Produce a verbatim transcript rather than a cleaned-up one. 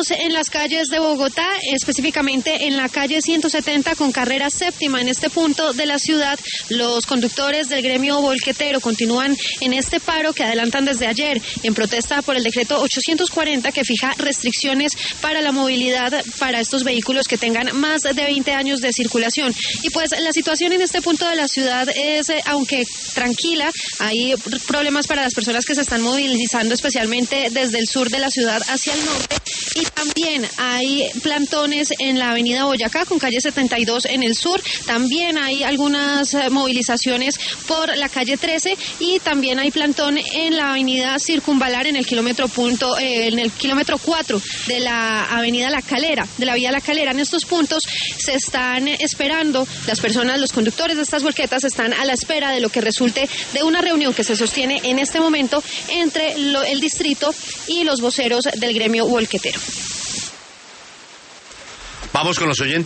Estamos en las calles de Bogotá, específicamente en la calle ciento setenta con carrera séptima. En este punto de la ciudad, los conductores del gremio volquetero continúan en este paro que adelantan desde ayer en protesta por el decreto ochocientos cuarenta que fija restricciones para la movilidad para estos vehículos que tengan más de veinte años de circulación. Y pues la situación en este punto de la ciudad es, eh, aunque tranquila, hay problemas para las personas que se están movilizando, especialmente desde el sur de la ciudad hacia el norte, y también hay plantones en la avenida Boyacá con calle setenta y dos en el sur. También hay algunas eh, movilizaciones por la calle trece y también hay plantón en la avenida Circunvalar en el kilómetro punto eh, en el kilómetro cuatro de la avenida La Calera, de la vía La Calera. En estos puntos se están esperando, las personas, los conductores de estas volquetas están a la espera de lo que resulte de una reunión que se sostiene en este momento entre lo, el distrito y los voceros del gremio volquetero. Vamos con los oyentes.